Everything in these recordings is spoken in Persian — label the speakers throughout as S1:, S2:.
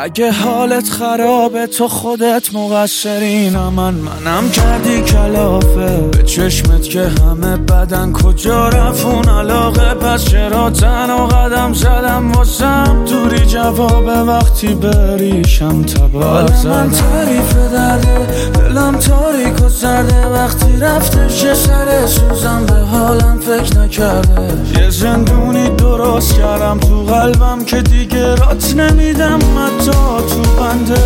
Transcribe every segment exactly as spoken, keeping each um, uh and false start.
S1: اگه حالت خرابه تو خودت مقصری، نه من منم کردی کلافه به چشمت که همه بدن کجا رفون علاقه، پس چرا تنها قدم زدم واسم دوری جواب وقتی بریشم تبا زدم. من تعریف درده دلم تاریک و زرده وقتی رفتش یه سر سوزم به حالم فکر نکرده، یه زندونی درست کردم تو قلبم که دیگه رات نمیدم حتی تو بنده.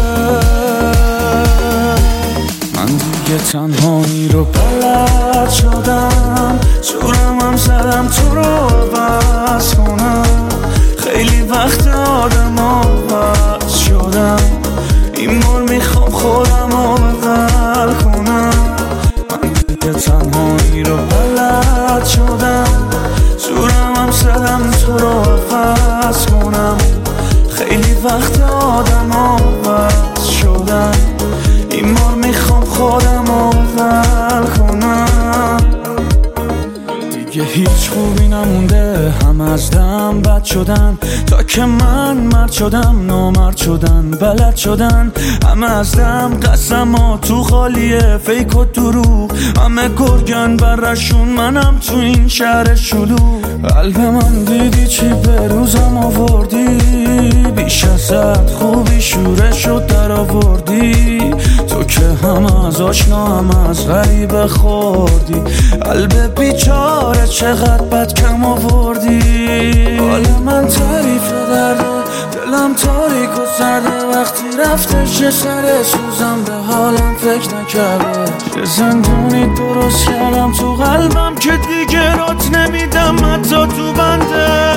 S1: من دیگه تنهایی رو بلد شدم، زورم هم زدم تو رو عوض کنم، خیلی وقت آدم عوض شدم، این بار میخوام خودم رو بغل کنم. من دیگه تنهایی رو بلد شدم، زورم هم زدم تو رو عوض کنم، خیلی وقت آدم عوض شدم، این بار میخوام خودم رو بغل کنم. دیگه هیچ خوبی نمونده، هم از دم بد شدن، تا که من مرد شدم نامرد شدن بلد شدن، همه از دم قسم ها تو خالیه فیک و دروغ، همه گرگن برشون منم تو این شهر شلوغ. قلب من دیدی چی به روزم آوردی، بیش ازت خوبی شورش رو در آوردی، تو که هم از آشنا هم از غریبه خوردی، قلب بیچاره چقدر بد کم آوردی. حال من تعریف درده دلم تاریک و زرده وقتی رفتش یه سر سوزم به حالم فکر نکرده، یه زندونی درست کردم تو قلبم که دیگه رات نمیدم حتی تو بنده.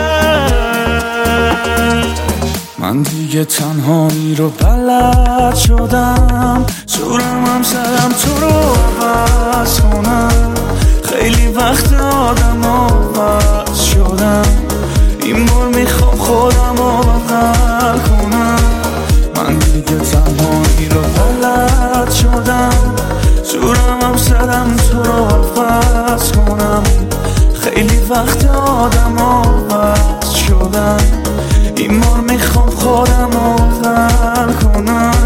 S1: من دیگه تنهایی رو بلد شدم، زورم هم زدم تو رو عوض کنم، خیلی وقت آدم عوض شدم، این بار میخوام خودم رو بغل کنم. من دیگه تنهایی رو بلد شدم، زورم هم زدم تو رو عوض کنم، خیلی وقت آدم عوض شدم، این بار میخوام خودم رو بغل کنم.